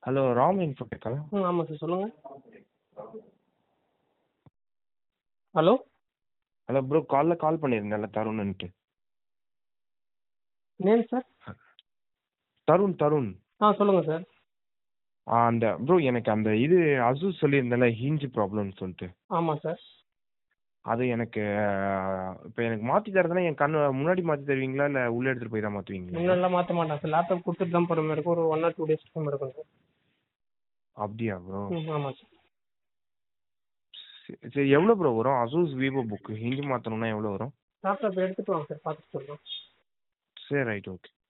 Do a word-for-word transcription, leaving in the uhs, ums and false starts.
Hello Ram இன்ஃபோடெக்கா? ம் ஆமாம் sir சொல்லுங்கள். ஹலோ ஹலோ ப்ரோ, காலைல கால் பண்ணியிருந்தேன்ல தருண்ன்ட்டு. Name sir? தருண் தருண் ஆ சொல்லுங்கள் சார். ஆ அந்த ப்ரோ எனக்கு அந்த இது அசூஸ் சொல்லியிருந்தேன்ல ஹிஞ்ச் ப்ராப்ளம்னு சொல்லிட்டு. ஆமாம் சார். அது எனக்கு இப்போ எனக்கு மாற்றி தரதுனா என் கண்ணு முன்னாடி மாற்றி தருவீங்களா இல்லை உள்ளே எடுத்துகிட்டு போய் தான் மாற்றுவீங்களா? முன்னெல்லாம் மாற்ற மாட்டேன் சார். லேப்டாப் கொடுத்துட்டு தான் போகிற மாதிரி இருக்கும். ஒரு one or two days time இருக்கும் சார். அப்படியா ப்ரோ? ம் ஆமாம் சார். சரி எவ்வளோ ப்ரோ வரும் அசூஸ் விவோ புக்கு ஹிஞ்ச் மாற்றணும்னா எவ்வளோ வரும்? லேப்டாப் எடுத்துகிட்டு வாங்க சார், பார்த்துட்டு சொல்லுங்கள். சரி ரைட் ஓகே.